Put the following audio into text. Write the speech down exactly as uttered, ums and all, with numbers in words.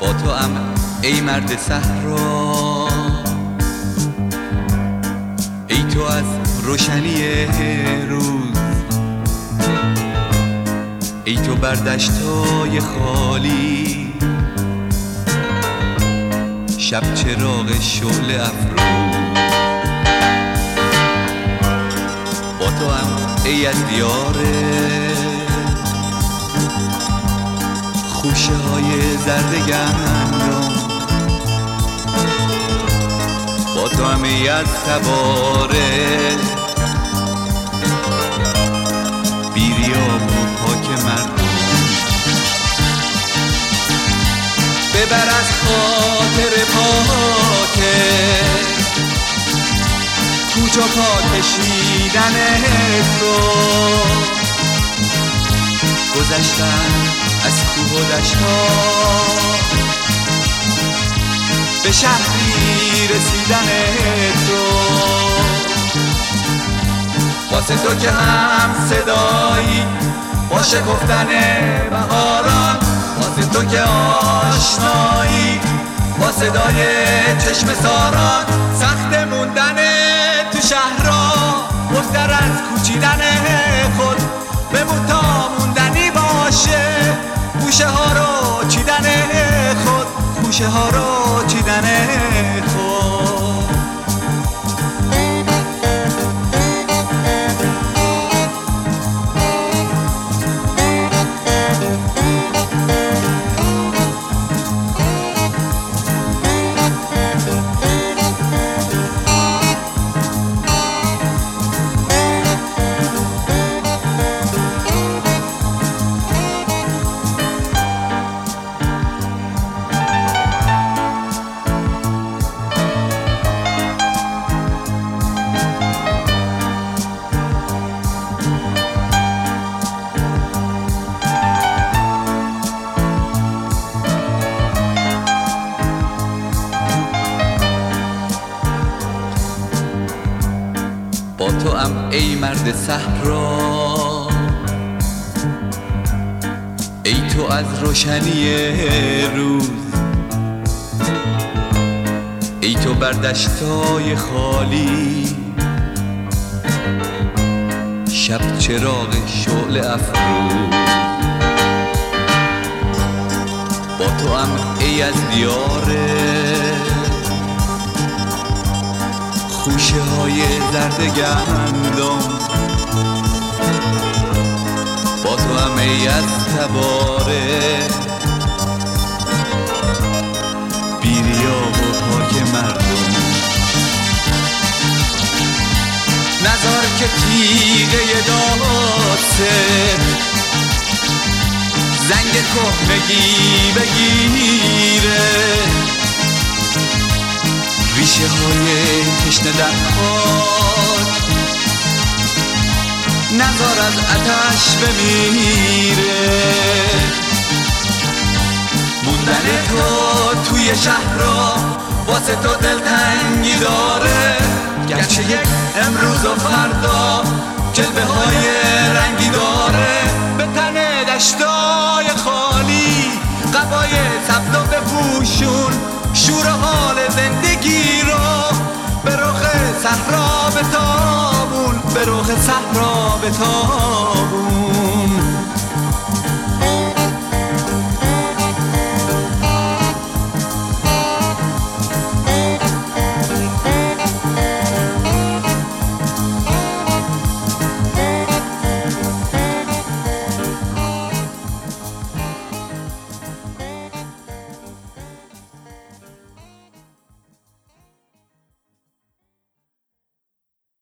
با تو ام ای مرد صحرا، ای تو از روشنی روز، ای تو بر دشتای خالی، شب چراغ شعله افروز. با تو ام ای از دیار خوشه های زرد گندم، با تو هم ای از تباره بیریاب و پاک مردم. ببر از خاطر پاک کوچه پا کشیدن تو، گذشتن از کوه و دشتا به شهری رسیدن تو. واسه تو که هم صدایی با شکفتن بهاران، واسه تو که آشنایی با صدای چشم ساران، سخت موندن تو شهرها بهتر از کوچیدن خود، بمون تا موندنی باشه گوشه ها رو چیدن خود، گوشه ها رو چیدن خود. با تو ام ای مرد صحرا، ای تو از روشنی روز، ای تو بر دشتای خالی، شب چراغ شعله افروز. با تو ام ای از دیار خوشه های زرد گندم، با تو هم ای از تباره بیریاب و پاک مردم. نذار که تیغه داسته زنگ کهنگی بگیره، ریشه های تشنه در خاک نذار از آتش بمیره. موندن تو توی شهرها واسه تو دلتنگی داره، گرچه یک امروز و فردا جلوه های رنگی داره. به تن دشتای خالی قبای سبز و بپوشون، شور حال زندگی رو به رخ صحرا بتابون، به رخ صحرا بتابون.